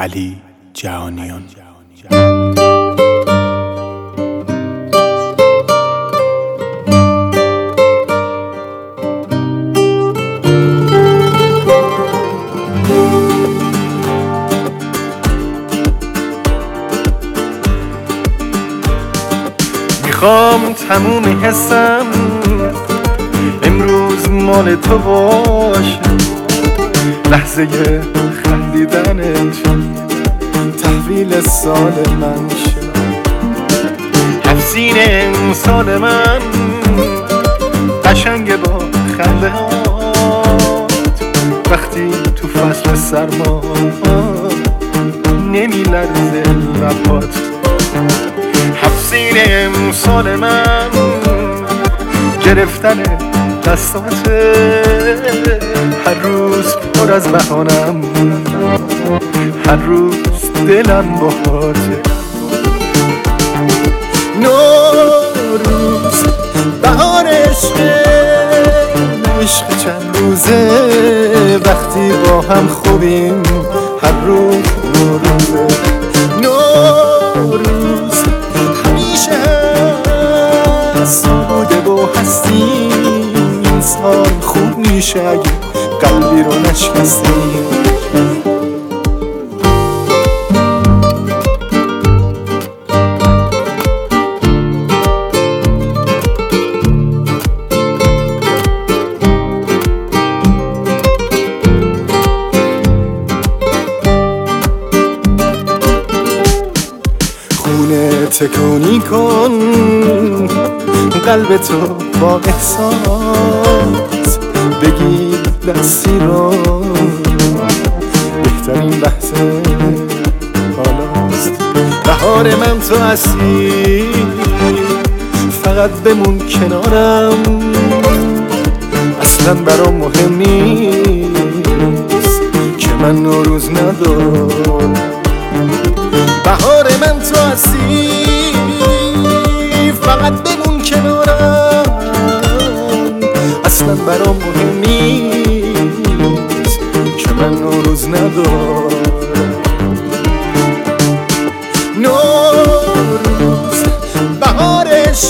علی جهانیان. میخوام تموم حسم امروز مال تو باشه، لحظه خندیدنت تحویل سال من شه. حفظین امسال من قشنگ با خنده هات، وقتی تو فصل سرما نمی لرزه لبات. حفظین امسال من گرفتن دستاته، هر روز پر از بهانم، هر روز دلم باهاته. نوروز بهار عشق چند روزه، وقتی با هم خوبیم هر روز نوروزه. نوروز همیشه هست بوده و هستیم، این سال خوب میشه اگه قلبی رو نشکستیم. خونه تکونی کن قلب تو با احساس، بگیر دستی رو بهترین لحظه حالاست. بهار من تو هستی، فقط بمون کنارم، اصلا برام مهم نیست که من نوروز ندارم. بهار من تو هستی، فقط بمون کنارم، اصلا برام مهم نیست که من نوروز ندارم. نوروز بهار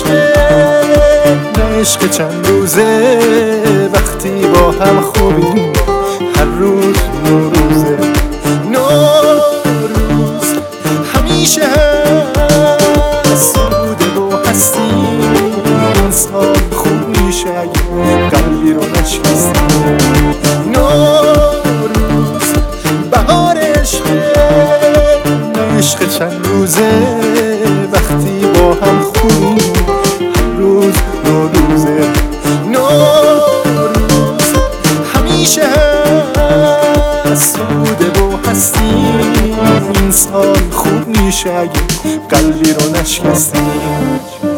عشق چند روزه، وقتی با هم خوبیم هر روز نوروزه. نوروز همیشه هست بوده و هستیم، این سال خوب میشه اگه قلبی رو نشکستیم. نوروز بهار عشق چند روزه، وقتی با هم خوبیم هر روز نوروزه. نوروز همیشه هست بوده و هستیم، این سال خوب میشه اگه قلبی رو نشکستیم.